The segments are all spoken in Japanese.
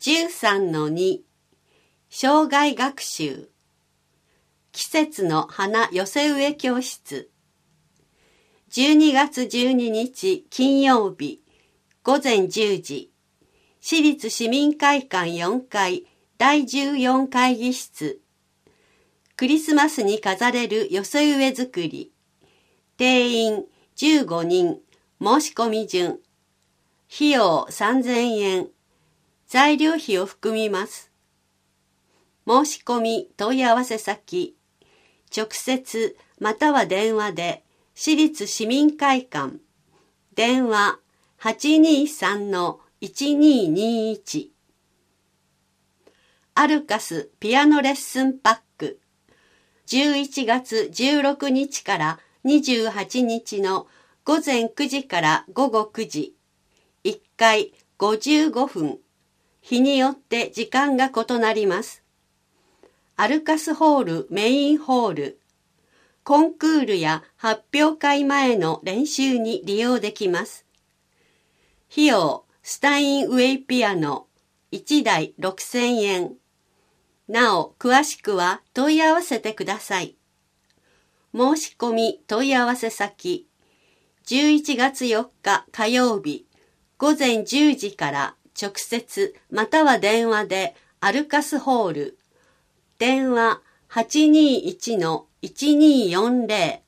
13-2 生涯学習季節の花寄せ植え教室12月12日金曜日午前10時市立市民会館4階第14会議室クリスマスに飾れる寄せ植え作り定員15人申し込み順費用3000円材料費を含みます。申し込み問い合わせ先直接または電話で市立市民会館電話 823-1221 アルカスピアノレッスンパック11月16日から28日の午前9時から午後9時1回55分日によって時間が異なります。アルカスホールメインホールコンクールや発表会前の練習に利用できます。費用スタインウェイピアノ1台6000円なお詳しくは問い合わせてください。申し込み問い合わせ先11月4日火曜日午前10時から直接または電話でアルカスホール電話 821-1240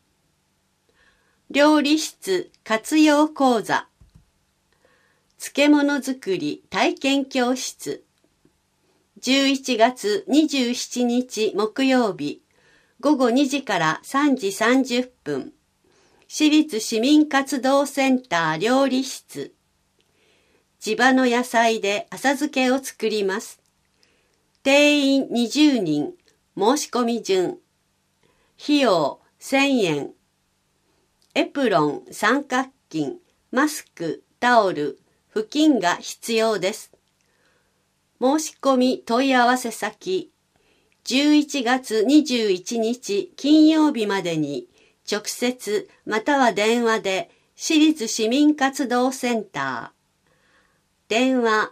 料理室活用講座漬物作り体験教室11月27日木曜日午後2時から3時30分市立市民活動センター料理室地場の野菜で浅漬けを作ります。定員20人、申し込み順。費用1000円。エプロン、三角巾、マスク、タオル、布巾が必要です。申し込み問い合わせ先。11月21日金曜日までに直接または電話で市立市民活動センター。電話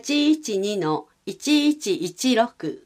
812-1116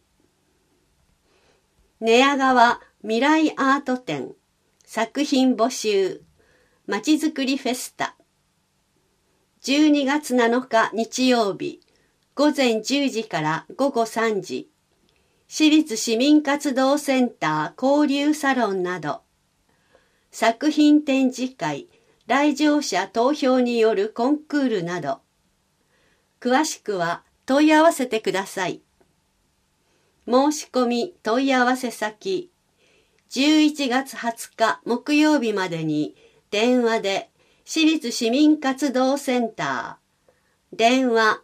寝屋川未来アート展作品募集まちづくりフェスタ12月7日日曜日午前10時から午後3時市立市民活動センター交流サロンなど作品展示会来場者投票によるコンクールなど詳しくは問い合わせてください。申し込み問い合わせ先11月20日木曜日までに電話で市立市民活動センター電話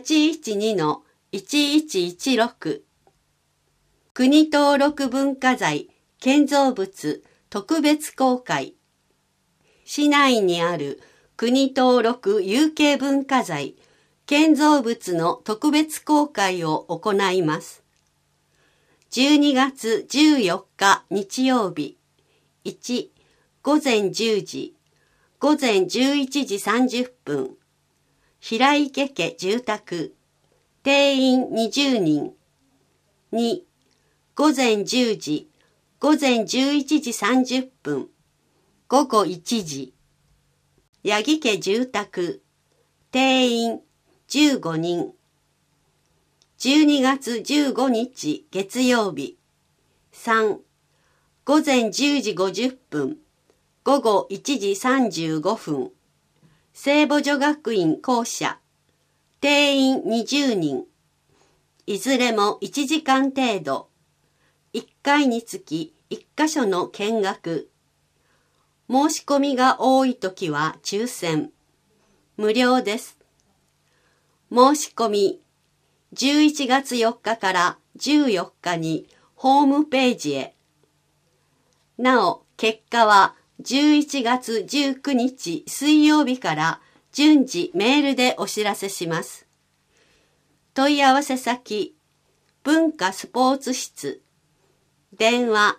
812-1116 国登録文化財建造物特別公開市内にある国登録有形文化財建造物の特別公開を行います。12月14日日曜日1午前10時午前11時30分平池家住宅定員20人2午前10時午前11時30分午後1時八木家住宅定員15人12月15日月曜日3午前10時50分午後1時35分聖母女学院校舎定員20人いずれも1時間程度1回につき1カ所の見学申し込みが多いときは抽選無料です。申し込み11月4日から14日にホームページへ。なお、結果は11月19日水曜日から順次メールでお知らせします。問い合わせ先、文化スポーツ室、電話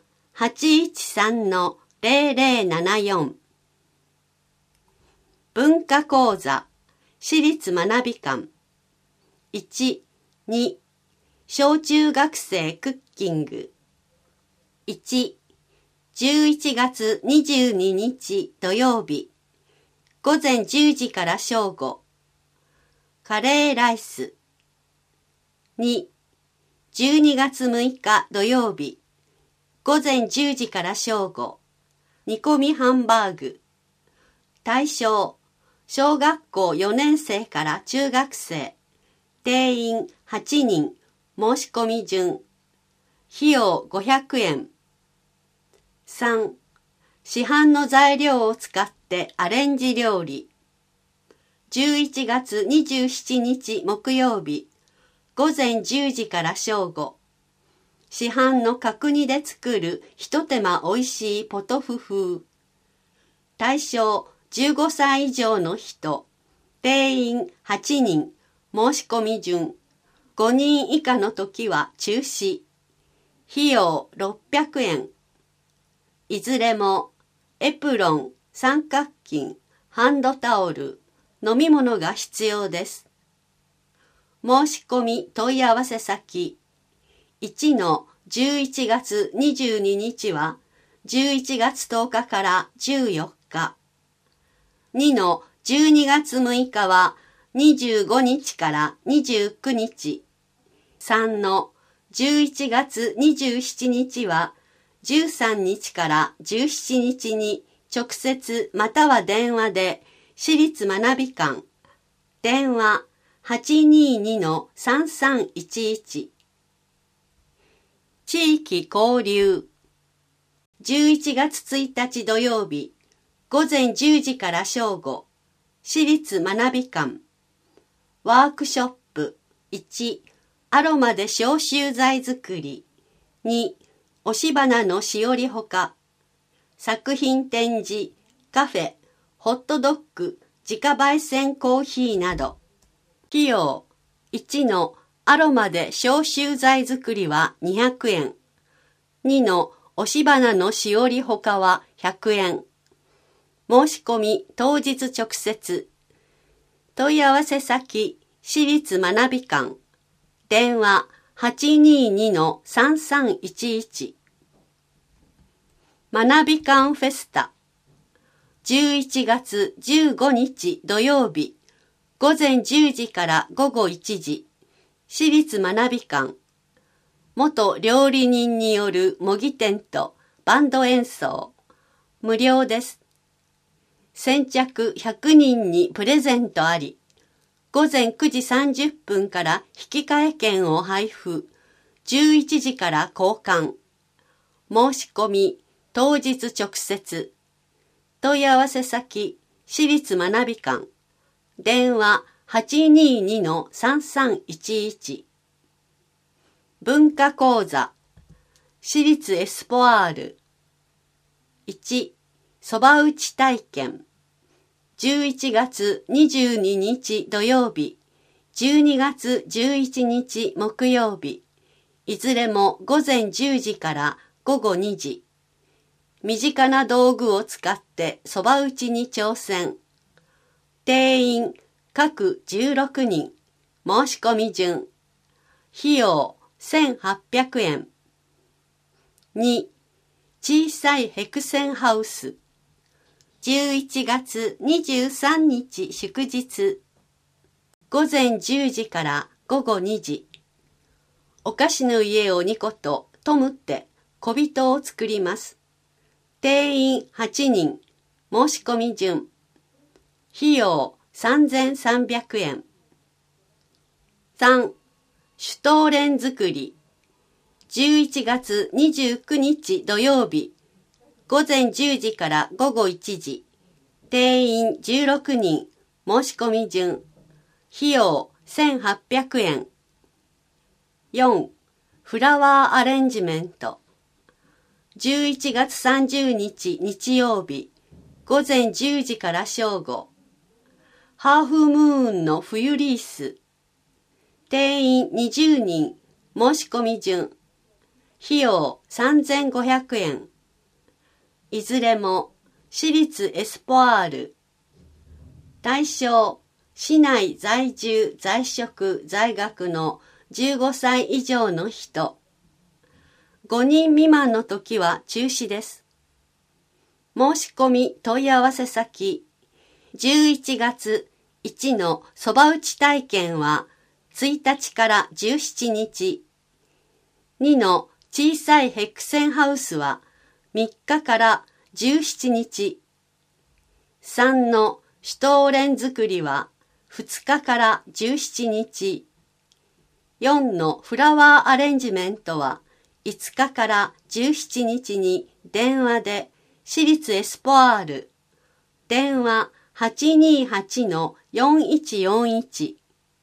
813-0074 文化講座、私立学び館1 2、小中学生クッキング。1、11月22日土曜日、午前10時から正午、カレーライス。2、12月6日土曜日、午前10時から正午、煮込みハンバーグ。対象、小学校4年生から中学生。定員8人。申し込み順。費用500円。3、市販の材料を使ってアレンジ料理。11月27日木曜日、午前10時から正午。市販の角煮で作るひと手間おいしいポトフ風。対象15歳以上の人。定員8人。申し込み順。5人以下の時は中止。費用600円。いずれもエプロン、三角巾、ハンドタオル、飲み物が必要です。申し込み問い合わせ先。1の11月22日は11月10日から14日。2の12月6日は25日から29日。3の11月27日は13日から17日に直接または電話で私立学び館。電話 822-3311。地域交流。11月1日土曜日、午前10時から正午、私立学び館。ワークショップ。1、アロマで消臭剤作り。2、押し花のしおりほか。作品展示、カフェ、ホットドッグ、自家焙煎コーヒーなど。費用。1のアロマで消臭剤作りは200円。2の押し花のしおりほかは100円。申し込み当日直接。問い合わせ先、私立学び館。電話 822-3311。学び館フェスタ。11月15日土曜日、午前10時から午後1時。私立学び館。元料理人による模擬店とバンド演奏。無料です。先着100人にプレゼントあり。午前9時30分から引換券を配布。11時から交換。申し込み当日直接。問い合わせ先、私立学び館。電話 822-3311。文化講座。私立エスポワール。1、そば打ち体験。11月22日土曜日、12月11日木曜日、いずれも午前10時から午後2時。身近な道具を使ってそば打ちに挑戦。定員各16人。申し込み順。費用1800円。2、小さいヘクセンハウス。11月23日祝日。午前10時から午後2時。お菓子の家を2個とトムって小人を作ります。定員8人。申し込み順。費用3300円。3、シュトーレン作り。11月29日土曜日。午前10時から午後1時。定員16人。申し込み順。費用1800円。4、フラワーアレンジメント。11月30日日曜日。午前10時から正午。ハーフムーンの冬リース。定員20人。申し込み順。費用3500円。いずれも私立エスポワール。対象、市内在住在職在学の 15歳以上の人。5人未満の時は中止です。申し込み問い合わせ先、11月1のそば打ち体験は1日から17日。2の小さいヘックセンハウスは3日から17日。3のシュトーレン作りは2日から17日。4のフラワーアレンジメントは5日から17日に電話で私立エスポアール。電話 828-4141。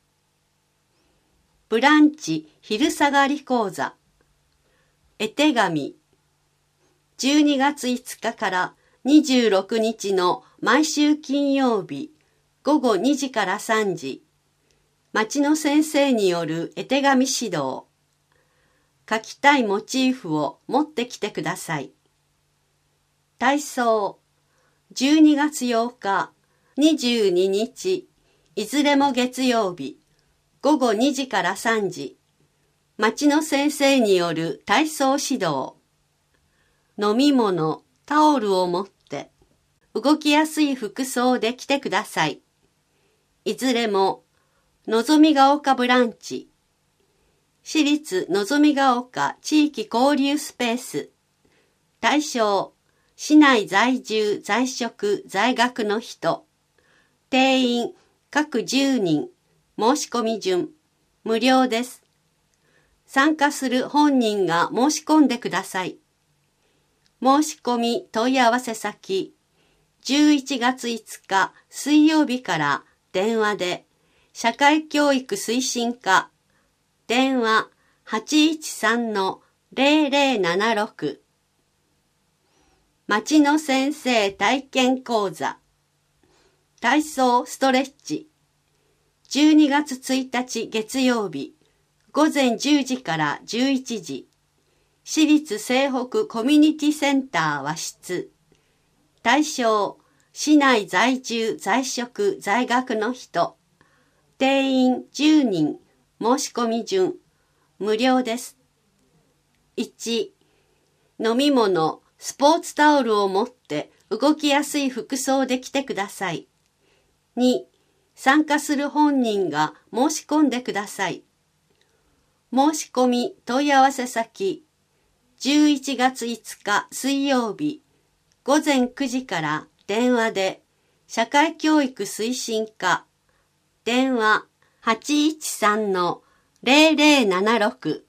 ブランチ昼下がり講座。絵手紙。12月5日から26日の毎週金曜日午後2時から3時。町の先生による絵手紙指導。描きたいモチーフを持ってきてください。体操。12月8日、22日、いずれも月曜日、午後2時から3時。町の先生による体操指導。飲み物、タオルを持って、動きやすい服装で来てください。いずれも、のぞみが丘ブランチ。私立のぞみが丘地域交流スペース。対象、市内在住、在職、在学の人。定員、各10人。申し込み順。無料です。参加する本人が申し込んでください。申し込み問い合わせ先、11月5日水曜日から電話で、社会教育推進課、電話 813-0076。町の先生体験講座。体操ストレッチ。12月1日月曜日、午前10時から11時。市立西北コミュニティセンター和室。対象、市内在住、在職、在学の人。定員10人。申し込み順。無料です。1、飲み物、スポーツタオルを持って動きやすい服装で来てください。2、参加する本人が申し込んでください。申し込み問い合わせ先、11月5日水曜日、午前9時から電話で、社会教育推進課、電話 813-0076